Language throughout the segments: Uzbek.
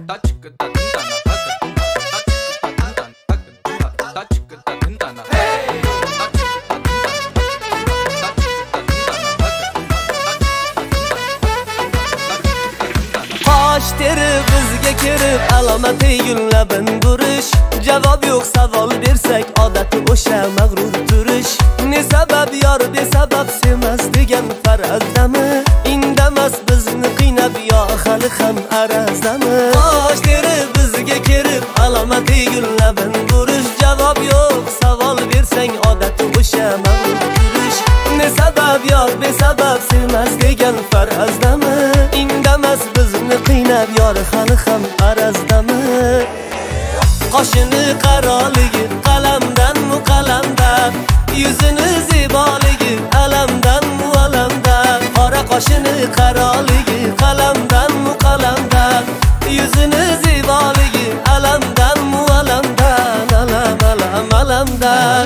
Qosh teri bizga kirib alomati yo'llabin burish. Javob yo'q savol bersak odati o'sha mag'rur turish. Ne sabab yor besabab sevmas degan farazdami? Indamas bizni qiynab yo hali ham arazdami? Qosh teri bizga kirib alomati yo'llabin burish. Javob yo'q savol bersang odati o'sha mag'rur turish. Ne sabab yor besabab sevmas degan farazdami? Indamas bizni qiynab yor hali ham arazdami? Qoshini qaroligi qalamdan mu qalamdan, yuzini ziboligi alamdan mu alamdan. Qora qoshini qaroligi qalamdan mu qalamdan, yuzini ziboligi alamdan mu alamdan, alam alam alamdan.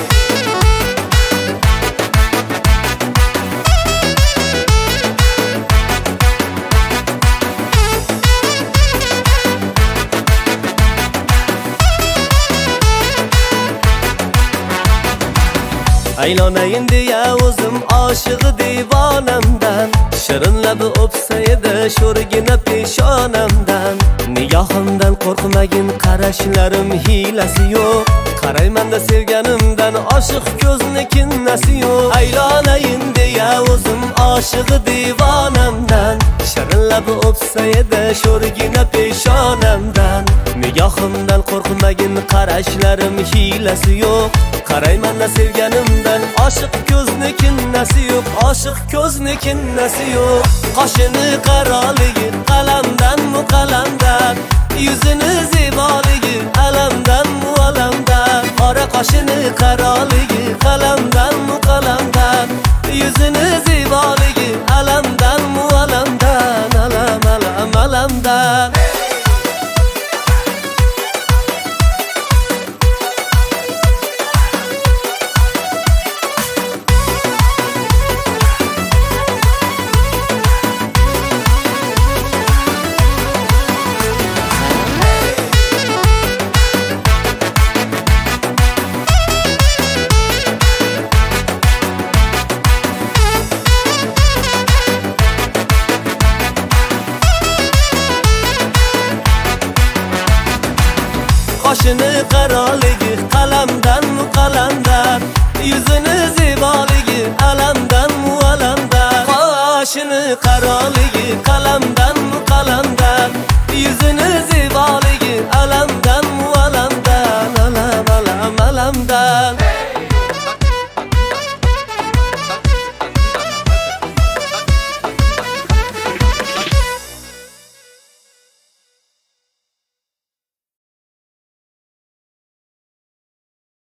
Aylonayin deya o'zim oshiq devonamdan, shirin labi o'psa edi sho'rgina peshonamdan. Nigohimdan qo'rqmagin qarashlarim hiylasi yo'q, qarayman-da sevganimdan oshiq ko'zni kinnasi yo'q. Aylonayin deya o'zim oshiq devonamdan, shirin labi o'psa edi sho'rgina peshonamdan. Nigohimdan qo'rqmagin qarashlarim hiylasi yo'q, qarayman-da sevganimdan oshiq ko'zni kinnasi yo'q, oshiq ko'zni kinnasi yo'q. Qoshini qaroligi qalamdan mu qalamdan, yuzini ziboligi alamdan mu alamdan. Qora qoshini qaroligi qalamdan mu qalamdan, yuzini ziboligi alamdan mu alamdan, alam alam alamdan. Qoshini qaroligi qalamdan mu qalamdan, yuzini ziboligi alamdan mu alamdan. Qoshini qaroligi qalamdan mu qalamdan, yuzini